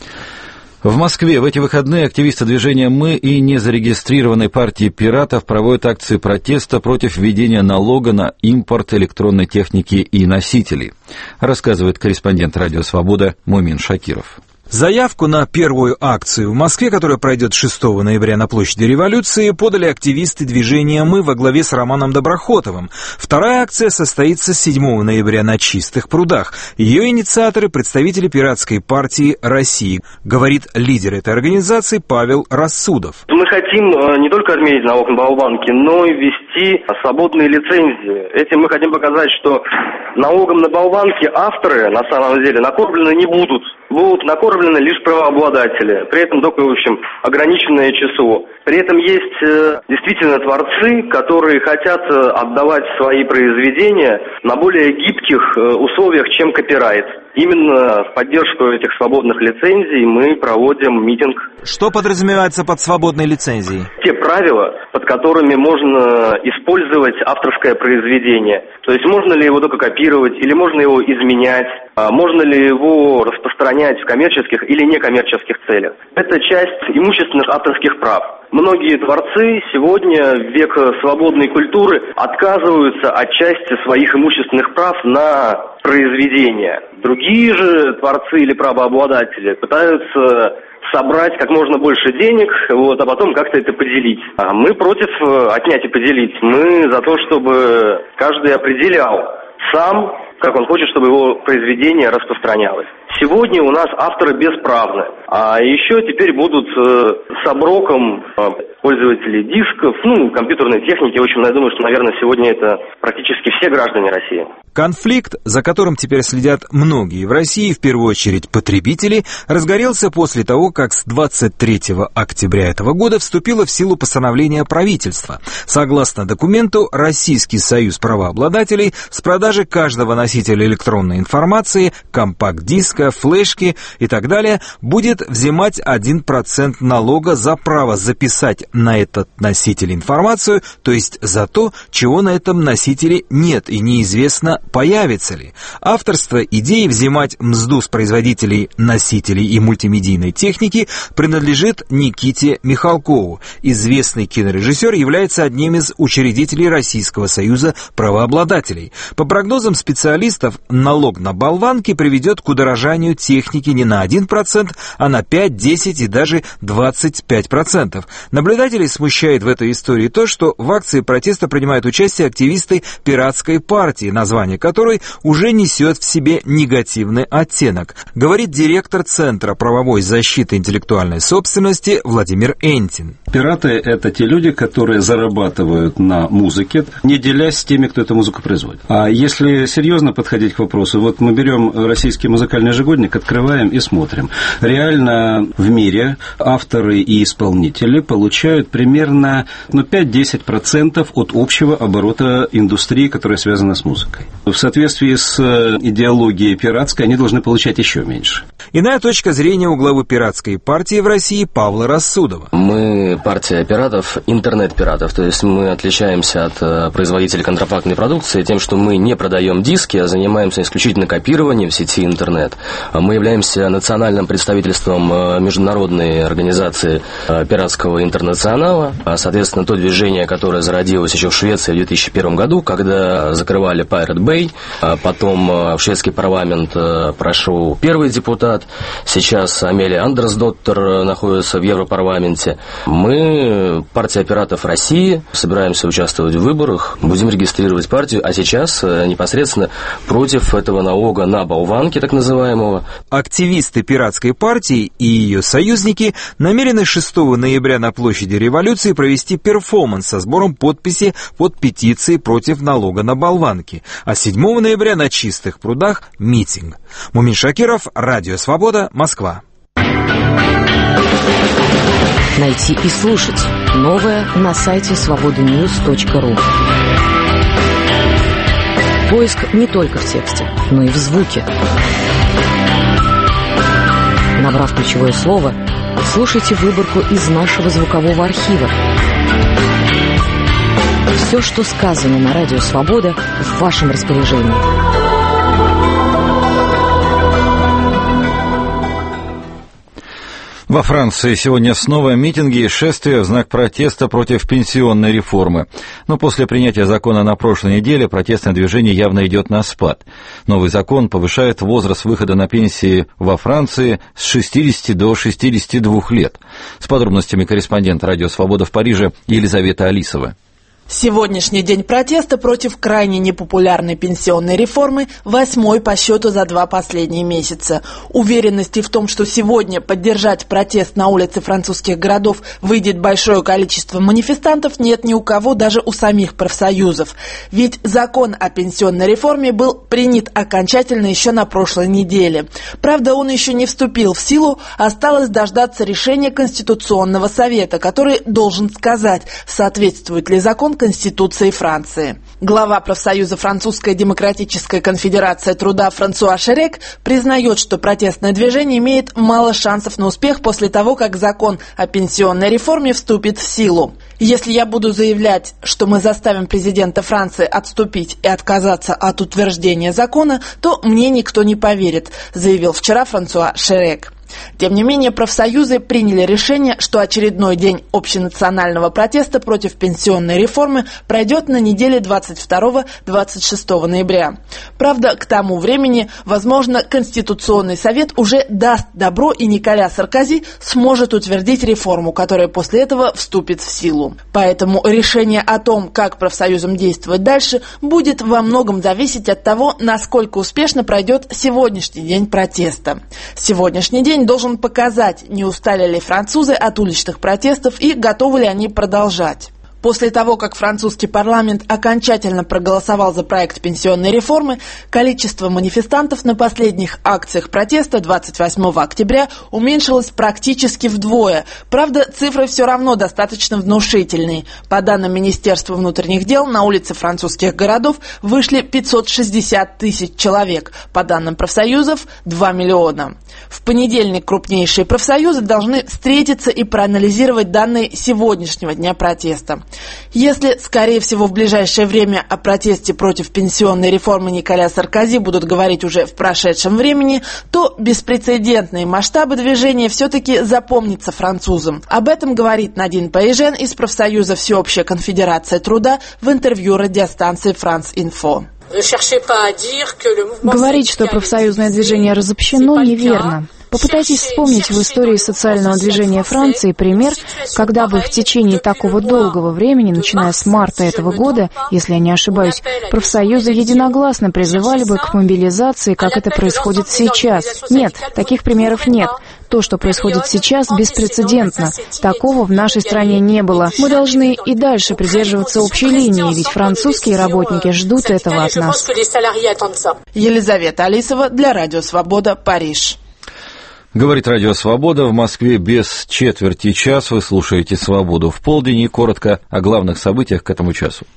В Москве в эти выходные активисты движения «Мы» и незарегистрированной партии пиратов проводят акции протеста против введения налога на импорт электронной техники и носителей, рассказывает корреспондент «Радио Свобода» Мумин Шакиров. Заявку на первую акцию в Москве, которая пройдет шестого ноября на площади Революции, подали активисты движения «Мы» во главе с Романом Доброхотовым. Вторая акция состоится седьмого ноября на Чистых прудах. Ее инициаторы – представители Пиратской партии России, говорит лидер этой организации Павел Рассудов. Мы хотим не только отменить налог на болванки, но и ввести свободные лицензии. Этим мы хотим показать, что налогом на болванки авторы на самом деле накормлены не будут. Будут накормлены лишь правообладатели, при этом только, в общем, ограниченное число. При этом есть э, действительно творцы, которые хотят э, отдавать свои произведения на более гибких э, условиях, чем копирайт. Именно в поддержку этих свободных лицензий мы проводим митинг. Что подразумевается под свободной лицензией? Те правила, под которыми можно использовать авторское произведение. То есть можно ли его только копировать, или можно его изменять, можно ли его распространять в коммерческих или некоммерческих целях. Это часть имущественных авторских прав. Многие творцы сегодня, в век свободной культуры, отказываются от части своих имущественных прав на произведения. Другие же творцы или правообладатели пытаются собрать как можно больше денег, вот, а потом как-то это поделить. А мы против отнять и поделить. Мы за то, чтобы каждый определял сам, как он хочет, чтобы его произведение распространялось. Сегодня у нас авторы бесправны, а еще теперь будут э, с оброком э, пользователи дисков, ну, компьютерной техники. В общем, я думаю, что, наверное, сегодня это практически все граждане России. Конфликт, за которым теперь следят многие в России, в первую очередь потребители, разгорелся после того, как с двадцать третьего октября этого года вступило в силу постановление правительства. Согласно документу, Российский союз правообладателей с продажи каждого носителя электронной информации, компакт-диска, флешки и так далее, будет взимать один процент налога за право записать на этот носитель информацию, то есть за то, чего на этом носителе нет и неизвестно, появится ли. Авторство идеи взимать мзду с производителей носителей и мультимедийной техники принадлежит Никите Михалкову. Известный кинорежиссер является одним из учредителей Российского союза правообладателей. По прогнозам специалистов, налог на болванки приведет к удорожанию техники не на один процент, а на пять, десять и даже двадцать пять процентов. Наблюдателей смущает в этой истории то, что в акции протеста принимают участие активисты Пиратской партии, название которой уже несет в себе негативный оттенок, говорит директор Центра правовой защиты интеллектуальной собственности Владимир Энтин. Пираты — это те люди, которые зарабатывают на музыке, не делясь с теми, кто эту музыку производит. А если серьезно подходить к вопросу, вот мы берем российский музыкальный ежегодник, открываем и смотрим. Реально в мире авторы и исполнители получают примерно ну, пять-десять процентов от общего оборота индустрии, которая связана с музыкой. В соответствии с идеологией пиратской они должны получать еще меньше. Иная точка зрения у главы Пиратской партии в России Павла Рассудова. Мы партия пиратов, интернет-пиратов, то есть мы отличаемся от производителей контрафактной продукции тем, что мы не продаем диски, а занимаемся исключительно копированием в сети интернет. Мы являемся национальным представительством международной организации пиратского интернационала, соответственно, то движение, которое зародилось еще в Швеции в две тысячи первом году, когда закрывали Pirate Bay, потом в шведский парламент прошел первый депутат, сейчас Амелия Андерсдоттер находится в Европарламенте. Мы Мы, партия пиратов России, собираемся участвовать в выборах, будем регистрировать партию, а сейчас непосредственно против этого налога на болванки, так называемого. Активисты пиратской партии и ее союзники намерены шестого ноября на площади Революции провести перформанс со сбором подписи под петицией против налога на болванки, а седьмого ноября на Чистых прудах митинг. Мумин Шакиров, Радио Свобода, Москва. Найти и слушать новое на сайте свобода ньюс точка ру. Поиск не только в тексте, но и в звуке. Набрав ключевое слово, слушайте выборку из нашего звукового архива. Все, что сказано на Радио Свобода, в вашем распоряжении. Во Франции сегодня снова митинги и шествия в знак протеста против пенсионной реформы. Но после принятия закона на прошлой неделе протестное движение явно идет на спад. Новый закон повышает возраст выхода на пенсии во Франции с шестидесяти до шестидесяти двух лет. С подробностями корреспондент Радио Свобода в Париже Елизавета Алисова. Сегодняшний день протеста против крайне непопулярной пенсионной реформы восьмой по счету за два последние месяца. Уверенности в том, что сегодня поддержать протест на улице французских городов выйдет большое количество манифестантов, нет ни у кого, даже у самих профсоюзов. Ведь закон о пенсионной реформе был принят окончательно еще на прошлой неделе. Правда, он еще не вступил в силу, осталось дождаться решения Конституционного совета, который должен сказать, соответствует ли закон Конституции Франции. Глава профсоюза Французская демократическая конфедерация труда Франсуа Шерек признает, что протестное движение имеет мало шансов на успех после того, как закон о пенсионной реформе вступит в силу. «Если я буду заявлять, что мы заставим президента Франции отступить и отказаться от утверждения закона, то мне никто не поверит», заявил вчера Франсуа Шерек. Тем не менее, профсоюзы приняли решение, что очередной день общенационального протеста против пенсионной реформы пройдет на неделе двадцать второго — двадцать шестого ноября. Правда, к тому времени, возможно, Конституционный совет уже даст добро, и Николя Саркози сможет утвердить реформу, которая после этого вступит в силу. Поэтому решение о том, как профсоюзам действовать дальше, будет во многом зависеть от того, насколько успешно пройдет сегодняшний день протеста. Сегодняшний день должен показать, не устали ли французы от уличных протестов и готовы ли они продолжать. После того, как французский парламент окончательно проголосовал за проект пенсионной реформы, количество манифестантов на последних акциях протеста двадцать восьмого октября уменьшилось практически вдвое. Правда, цифры все равно достаточно внушительные. По данным Министерства внутренних дел, на улицы французских городов вышли пятьсот шестьдесят тысяч человек. По данным профсоюзов, два миллиона. В понедельник крупнейшие профсоюзы должны встретиться и проанализировать данные сегодняшнего дня протеста. Если, скорее всего, в ближайшее время о протесте против пенсионной реформы Николя Саркози будут говорить уже в прошедшем времени, то беспрецедентные масштабы движения все-таки запомнятся французам. Об этом говорит Надин Паижен из профсоюза «Всеобщая конфедерация труда» в интервью радиостанции «Франс Инфо». Говорить, что профсоюзное движение разобщено, неверно. Попытайтесь вспомнить в истории социального движения Франции пример, когда бы в течение такого долгого времени, начиная с марта этого года, если я не ошибаюсь, профсоюзы единогласно призывали бы к мобилизации, как это происходит сейчас. Нет, таких примеров нет. То, что происходит сейчас, беспрецедентно. Такого в нашей стране не было. Мы должны и дальше придерживаться общей линии, ведь французские работники ждут этого от нас. Елизавета Алисова для Радио Свобода, Париж. Говорит Радио Свобода. В Москве без четверти час. Вы слушаете «Свободу в полдень» и коротко о главных событиях к этому часу.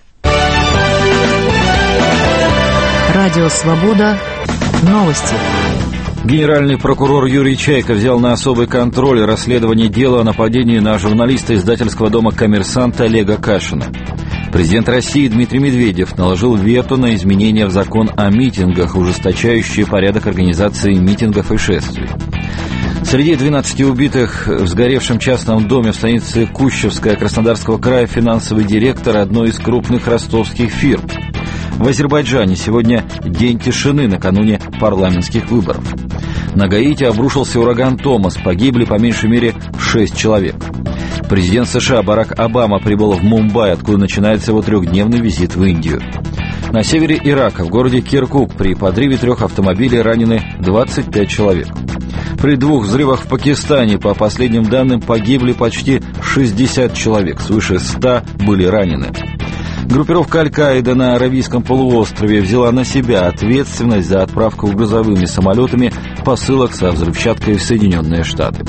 Радио Свобода. Новости. Генеральный прокурор Юрий Чайка взял на особый контроль расследование дела о нападении на журналиста издательского дома «Коммерсант» Олега Кашина. Президент России Дмитрий Медведев наложил вето на изменения в закон о митингах, ужесточающие порядок организации митингов и шествий. Среди двенадцати убитых в сгоревшем частном доме в станице Кущевская Краснодарского края финансовый директор одной из крупных ростовских фирм. В Азербайджане сегодня день тишины накануне парламентских выборов. На Гаити обрушился ураган Томас, погибли по меньшей мере шесть человек. Президент США Барак Обама прибыл в Мумбай, откуда начинается его трехдневный визит в Индию. На севере Ирака, в городе Киркук, при подрыве трех автомобилей ранены двадцать пять человек. При двух взрывах в Пакистане, по последним данным, погибли почти шестьдесят человек, свыше ста были ранены. Группировка Аль-Каида на Аравийском полуострове взяла на себя ответственность за отправку грузовыми самолетами посылок со взрывчаткой в Соединенные Штаты.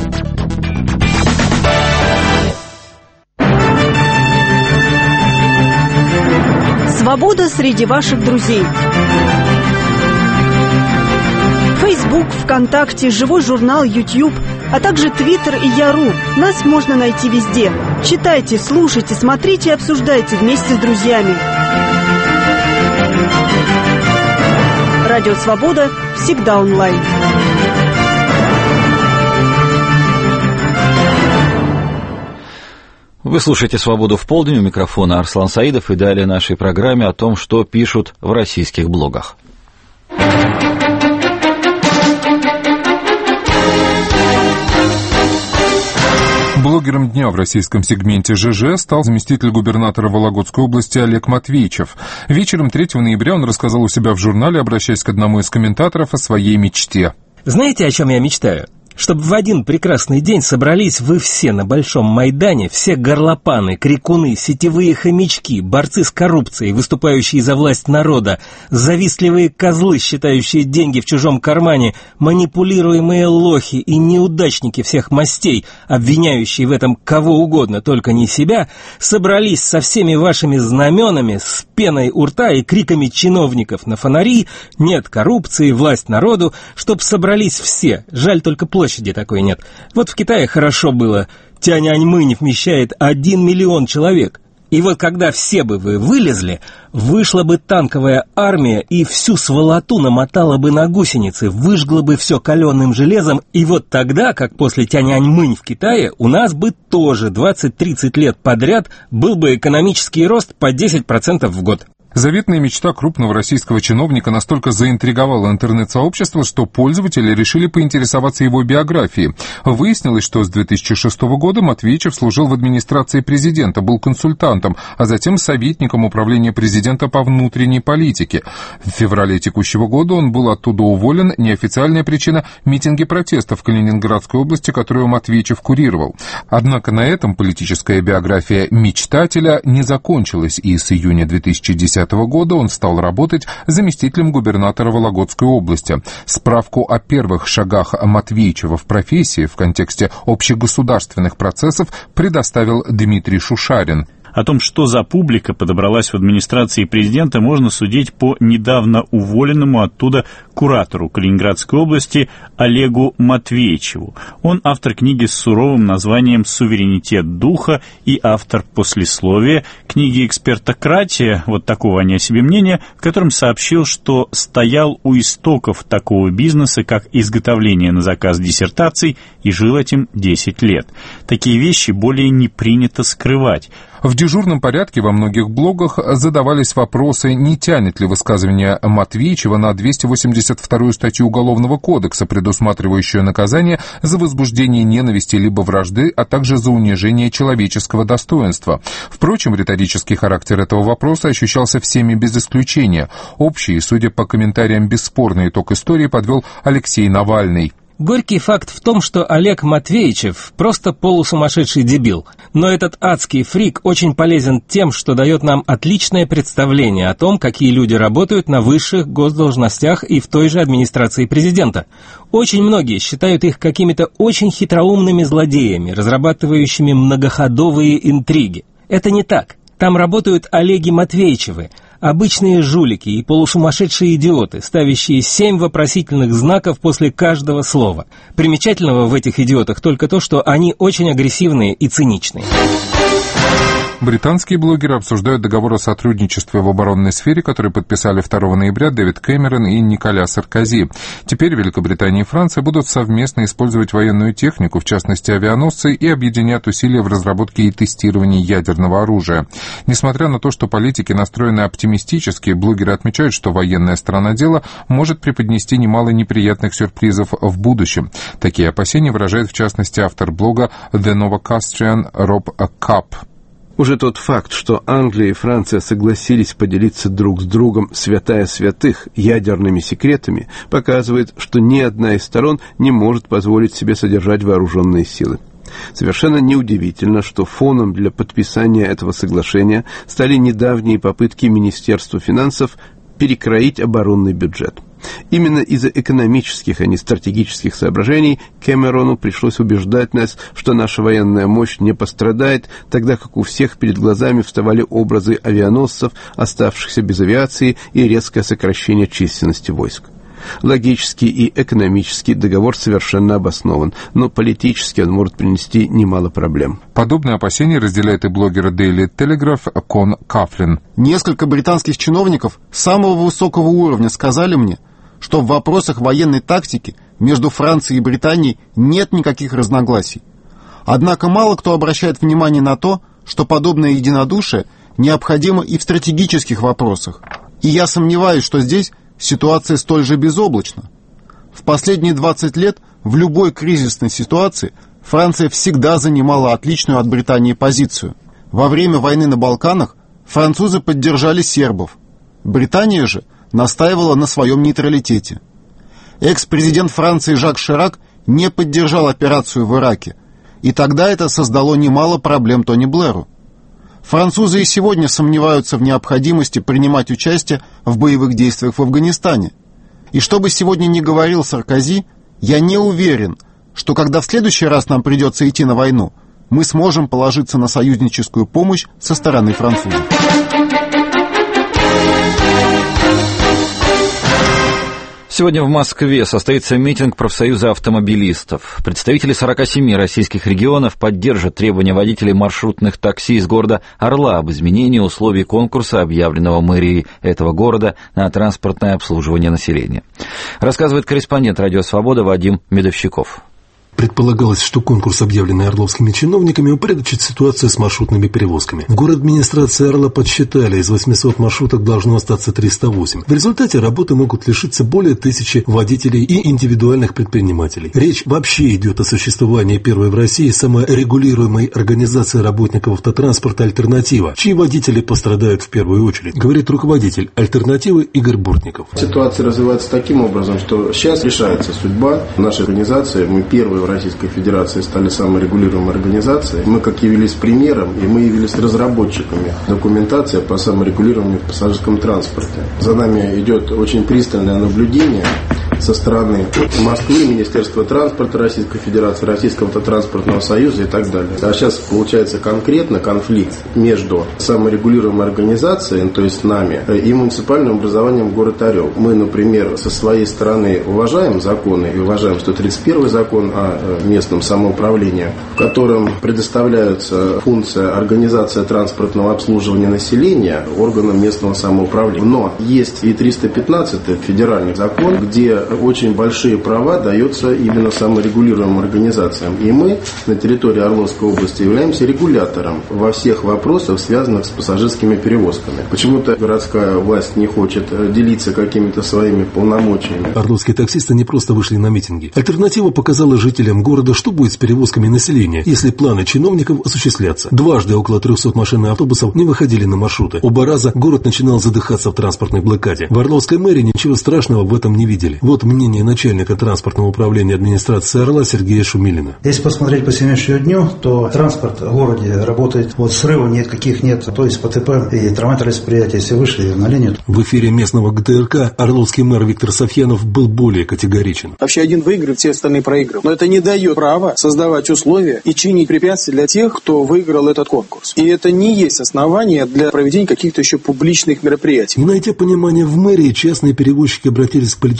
Свобода среди ваших друзей. Фейсбук, ВКонтакте, Живой журнал, Ютьюб, а также Твиттер и Яру. Нас можно найти везде. Читайте, слушайте, смотрите и обсуждайте вместе с друзьями. Радио «Свобода» всегда онлайн. Вы слушаете «Свободу в полдень», у микрофона Арслан Саидов, и далее нашей программе о том, что пишут в российских блогах. Блогером дня в российском сегменте ЖЖ стал заместитель губернатора Вологодской области Олег Матвеичев. Вечером третьего ноября он рассказал у себя в журнале, обращаясь к одному из комментаторов, о своей мечте. Знаете, о чем я мечтаю? Чтобы в один прекрасный день собрались вы все на Большом Майдане, все горлопаны, крикуны, сетевые хомячки, борцы с коррупцией, выступающие за власть народа, завистливые козлы, считающие деньги в чужом кармане, манипулируемые лохи и неудачники всех мастей, обвиняющие в этом кого угодно, только не себя, собрались со всеми вашими знаменами, с пеной у рта и криками чиновников на фонари «Нет коррупции, власть народу», чтоб собрались все, жаль только плохо. Площади такой нет. Вот в Китае хорошо было. Тяньаньмынь вмещает один миллион человек. И вот когда все бы вы вылезли, вышла бы танковая армия и всю сволоту намотала бы на гусеницы, выжгла бы все каленым железом, и вот тогда, как после Тяньаньмынь в Китае, у нас бы тоже двадцать-тридцать лет подряд был бы экономический рост по десять процентов в год. Заветная мечта крупного российского чиновника настолько заинтриговала интернет-сообщество, что пользователи решили поинтересоваться его биографией. Выяснилось, что с две тысячи шестого года Матвеичев служил в администрации президента, был консультантом, а затем советником управления президента по внутренней политике. В феврале текущего года он был оттуда уволен. Неофициальная причина – митинги протеста в Калининградской области, которую Матвеичев курировал. Однако на этом политическая биография мечтателя не закончилась, и с июня две тысячи десятого года он стал работать заместителем губернатора Вологодской области. Справку о первых шагах Матвеичева в профессии в контексте общегосударственных процессов предоставил Дмитрий Шушарин. О том, что за публика подобралась в администрации президента, можно судить по недавно уволенному оттуда куратору Калининградской области Олегу Матвеичеву. Он автор книги с суровым названием «Суверенитет духа» и автор послесловия книги «Экспертократия», вот такого они о себе мнения, в котором сообщил, что стоял у истоков такого бизнеса, как изготовление на заказ диссертаций, и жил этим десять лет. Такие вещи более не принято скрывать. В дежурном порядке во многих блогах задавались вопросы, не тянет ли высказывание Матвеичева на двести восемьдесят вторую статью Уголовного кодекса, предусматривающую наказание за возбуждение ненависти либо вражды, а также за унижение человеческого достоинства. Впрочем, риторический характер этого вопроса ощущался всеми без исключения. Общий, судя по комментариям, бесспорный итог истории подвел Алексей Навальный. Горький факт в том, что Олег Матвеичев просто полусумасшедший дебил. Но этот адский фрик очень полезен тем, что дает нам отличное представление о том, какие люди работают на высших госдолжностях и в той же администрации президента. Очень многие считают их какими-то очень хитроумными злодеями, разрабатывающими многоходовые интриги. Это не так. Там работают Олеги Матвеичевы, обычные жулики и полусумасшедшие идиоты, ставящие семь вопросительных знаков после каждого слова. Примечательного в этих идиотах только то, что они очень агрессивные и циничные. Британские блогеры обсуждают договор о сотрудничестве в оборонной сфере, который подписали второго ноября Дэвид Кэмерон и Николя Саркози. Теперь Великобритания и Франция будут совместно использовать военную технику, в частности авианосцы, и объединят усилия в разработке и тестировании ядерного оружия. Несмотря на то, что политики настроены оптимистически, блогеры отмечают, что военная сторона дела может преподнести немало неприятных сюрпризов в будущем. Такие опасения выражает в частности автор блога The Novocastrian Роб Капп. Уже тот факт, что Англия и Франция согласились поделиться друг с другом святая святых ядерными секретами, показывает, что ни одна из сторон не может позволить себе содержать вооруженные силы. Совершенно неудивительно, что фоном для подписания этого соглашения стали недавние попытки Министерства финансов перекроить оборонный бюджет. Именно из-за экономических, а не стратегических соображений Кэмерону пришлось убеждать нас, что наша военная мощь не пострадает, тогда как у всех перед глазами вставали образы авианосцев, оставшихся без авиации, и резкое сокращение численности войск. Логически и экономически договор совершенно обоснован, но политически он может принести немало проблем. Подобные опасения разделяет и блогер Daily Telegraph Кон Кафлин. Несколько британских чиновников самого высокого уровня сказали мне, что в вопросах военной тактики между Францией и Британией нет никаких разногласий. Однако мало кто обращает внимание на то, что подобное единодушие необходимо и в стратегических вопросах. И я сомневаюсь, что здесь ситуация столь же безоблачна. В последние двадцать лет в любой кризисной ситуации Франция всегда занимала отличную от Британии позицию. Во время войны на Балканах французы поддержали сербов. Британия же настаивала на своем нейтралитете. Экс-президент Франции Жак Ширак не поддержал операцию в Ираке, и тогда это создало немало проблем Тони Блэру. Французы и сегодня сомневаются в необходимости принимать участие в боевых действиях в Афганистане. И что бы сегодня ни говорил Саркози, я не уверен, что когда в следующий раз нам придется идти на войну, мы сможем положиться на союзническую помощь со стороны французов. Сегодня в Москве состоится митинг профсоюза автомобилистов. Представители сорока семи российских регионов поддержат требования водителей маршрутных такси из города Орла об изменении условий конкурса, объявленного мэрией этого города на транспортное обслуживание населения. Рассказывает корреспондент «Радио Свобода» Вадим Медовщиков. Предполагалось, что конкурс, объявленный орловскими чиновниками, упорядочит ситуацию с маршрутными перевозками. В город администрации Орла подсчитали, из восьмисот маршруток должно остаться триста восемь. В результате работы могут лишиться более тысячи водителей и индивидуальных предпринимателей. Речь вообще идет о существовании первой в России саморегулируемой организации работников автотранспорта «Альтернатива», чьи водители пострадают в первую очередь, говорит руководитель «Альтернативы» Игорь Бортников. Ситуация развивается таким образом, что сейчас решается судьба нашей организации. Мы первые в Российской Федерации стали саморегулируемой организацией. Мы как явились примером, и мы явились разработчиками документации по саморегулированию в пассажирском транспорте. За нами идет очень пристальное наблюдение со стороны Москвы, Министерства транспорта Российской Федерации, Российского автотранспортного союза и так далее. А сейчас получается конкретно конфликт между саморегулируемой организацией, то есть нами, и муниципальным образованием города Орел. Мы, например, со своей стороны уважаем законы и уважаем сто тридцать первый закон о местном самоуправлении, в котором предоставляется функция организации транспортного обслуживания населения органам местного самоуправления. Но есть и триста пятнадцатый федеральный закон, где очень большие права даются именно саморегулируемым организациям. И мы на территории Орловской области являемся регулятором во всех вопросах, связанных с пассажирскими перевозками. Почему-то городская власть не хочет делиться какими-то своими полномочиями. Орловские таксисты не просто вышли на митинги. Альтернатива показала жителям города, что будет с перевозками населения, если планы чиновников осуществлятся. Дважды около трехсот машин и автобусов не выходили на маршруты. Оба раза город начинал задыхаться в транспортной блокаде. В Орловской мэрии ничего страшного в этом не видели. Вот мнение начальника транспортного управления администрации Орла Сергея Шумилина. Если посмотреть по сегодняшнему дню, то транспорт в городе работает, вот срывов нет, каких нет, то есть ПТП и трамвайные предприятия, если вышли на линию. В эфире местного ГТРК орловский мэр Виктор Софьянов был более категоричен. Вообще один выигрывает, все остальные проигрывают. Но это не дает права создавать условия и чинить препятствия для тех, кто выиграл этот конкурс. И это не есть основание для проведения каких-то еще публичных мероприятий. Не найдя понимания в мэрии, частные перевозчики обратились к политическим организациям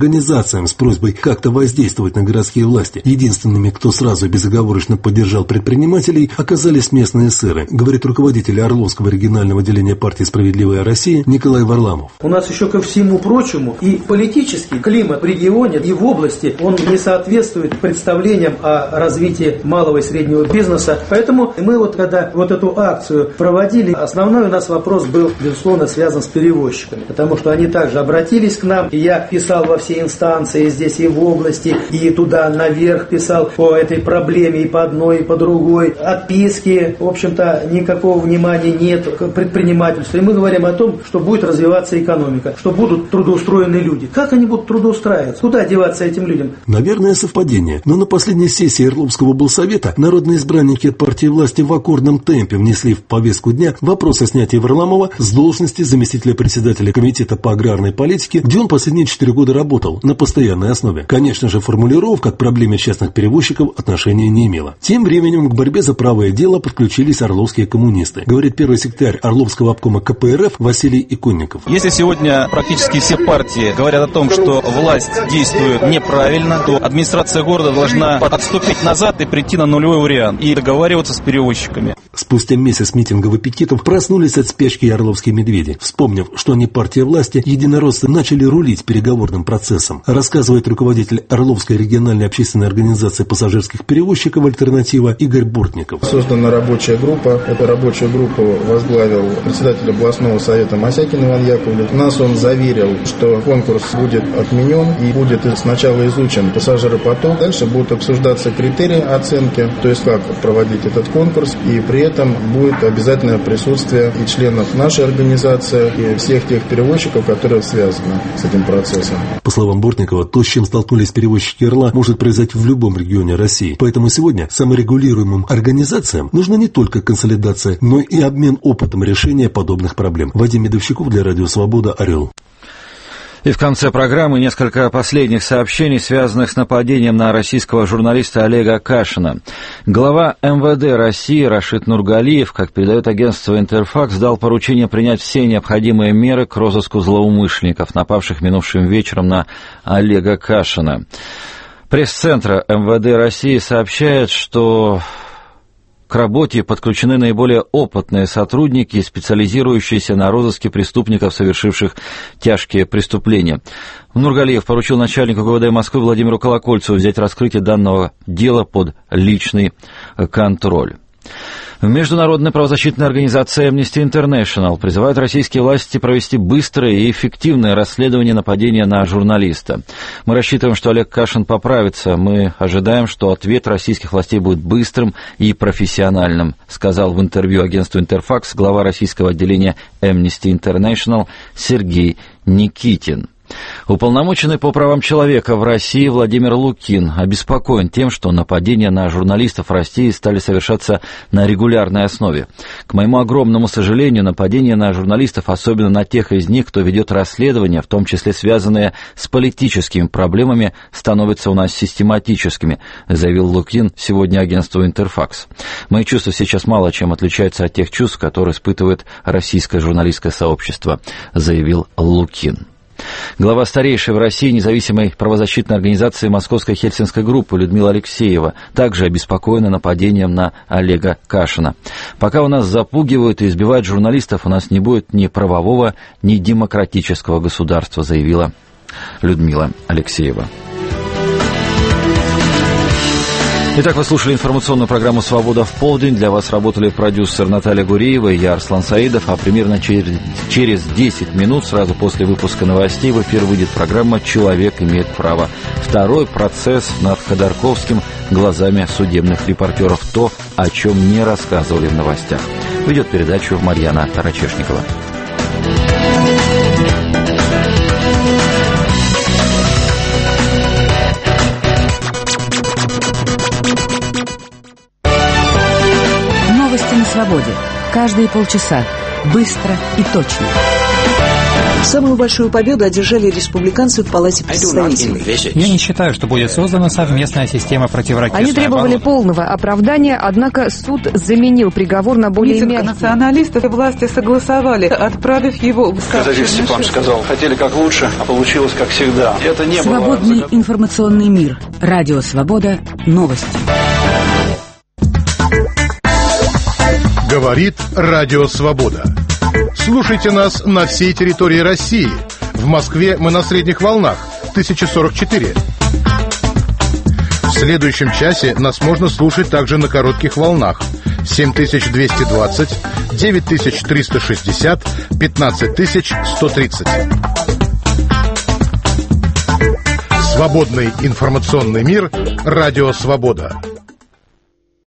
организациям с просьбой как-то воздействовать на городские власти. Единственными, кто сразу безоговорочно поддержал предпринимателей, оказались местные сэры, говорит руководитель Орловского регионального отделения партии «Справедливая Россия» Николай Варламов. У нас еще ко всему прочему и политический климат в регионе и в области, он не соответствует представлениям о развитии малого и среднего бизнеса. Поэтому мы вот когда вот эту акцию проводили, основной у нас вопрос был, безусловно, связан с перевозчиками, потому что они также обратились к нам, и я писал во все инстанции здесь и в области, и туда наверх писал по этой проблеме и по одной, и по другой. Отписки, в общем-то, никакого внимания нет к предпринимательству. И мы говорим о том, что будет развиваться экономика, что будут трудоустроены люди. Как они будут трудоустраиваться? Куда деваться этим людям? Наверное, совпадение. Но на последней сессии Орловского облсовета народные избранники от партии власти в аккордном темпе внесли в повестку дня вопрос о снятии Варламова с должности заместителя председателя комитета по аграрной политике, где он последние четыре года работал на постоянной основе. Конечно же, формулировка к проблеме частных перевозчиков отношения не имела. Тем временем к борьбе за правое дело подключились орловские коммунисты, говорит первый секретарь Орловского обкома ка пэ эр эф Василий Иконников. Если сегодня практически все партии говорят о том, что власть действует неправильно, то администрация города должна отступить назад и прийти на нулевой вариант и договариваться с перевозчиками. Спустя месяц митингов и пикетов проснулись от спячки орловские медведи. Вспомнив, что они партия власти, единороссы начали рулить переговорным процессом, рассказывает руководитель Орловской региональной общественной организации пассажирских перевозчиков «Альтернатива» Игорь Бортников. Создана рабочая группа. Эту рабочую группу возглавил председатель областного совета Мосякин Иван Яковлевич. Нас он заверил, что конкурс будет отменен и будет сначала изучен пассажиропоток. Дальше будут обсуждаться критерии оценки, то есть как проводить этот конкурс, и при этом будет обязательное присутствие и членов нашей организации, и всех тех перевозчиков, которые связаны с этим процессом. По словам Бортникова, то, с чем столкнулись перевозчики Орла, может произойти в любом регионе России. Поэтому сегодня саморегулируемым организациям нужна не только консолидация, но и обмен опытом решения подобных проблем. Вадим Медовщиков для Радио Свобода, Орел. И в конце программы несколько последних сообщений, связанных с нападением на российского журналиста Олега Кашина. Глава эм вэ дэ России Рашид Нургалиев, как передает агентство «Интерфакс», дал поручение принять все необходимые меры к розыску злоумышленников, напавших минувшим вечером на Олега Кашина. Пресс-центр эм вэ дэ России сообщает, что к работе подключены наиболее опытные сотрудники, специализирующиеся на розыске преступников, совершивших тяжкие преступления. Нургалиев поручил начальнику гэ вэ дэ Москвы Владимиру Колокольцеву взять раскрытие данного дела под личный контроль. Международная правозащитная организация Amnesty International призывает российские власти провести быстрое и эффективное расследование нападения на журналиста. Мы рассчитываем, что Олег Кашин поправится. Мы ожидаем, что ответ российских властей будет быстрым и профессиональным, сказал в интервью агентству Интерфакс глава российского отделения Amnesty International Сергей Никитин. Уполномоченный по правам человека в России Владимир Лукин обеспокоен тем, что нападения на журналистов в России стали совершаться на регулярной основе. К моему огромному сожалению, нападения на журналистов, особенно на тех из них, кто ведет расследования, в том числе связанные с политическими проблемами, становятся у нас систематическими, заявил Лукин сегодня агентству Интерфакс. Мои чувства сейчас мало чем отличаются от тех чувств, которые испытывает российское журналистское сообщество, заявил Лукин. Глава старейшей в России независимой правозащитной организации Московской Хельсинской группы Людмила Алексеева также обеспокоена нападением на Олега Кашина. Пока у нас запугивают и избивают журналистов, у нас не будет ни правового, ни демократического государства, заявила Людмила Алексеева. Итак, вы слушали информационную программу «Свобода в полдень». Для вас работали продюсер Наталья Гуреева и я, Арслан Саидов. А примерно через, через десять минут, сразу после выпуска новостей, в эфир выйдет программа «Человек имеет право». Второй процесс над Ходорковским глазами судебных репортеров. То, о чем не рассказывали в новостях. Ведет передачу Марьяна Тарачешникова. Новости на свободе. Каждые полчаса. Быстро и точно. Самую большую победу одержали республиканцы в Палате представителей. Я не считаю, что будет создана совместная система противоракетной Они требовали обороны. полного оправдания, однако суд заменил приговор на более Митинг мягкий. националистов и власти согласовали, отправив его в Казачий Степан сказал, хотели как лучше, а получилось как всегда. Это не Свободный было... информационный мир. Радио Свобода. Новости. Говорит Радио Свобода. Слушайте нас на всей территории России. В Москве мы на средних волнах тысяча сорок четыре. В следующем часе нас можно слушать также на коротких волнах семь тысяч двести двадцать, девять тысяч триста шестьдесят, пятнадцать тысяч сто тридцать. Свободный информационный мир. Радио Свобода.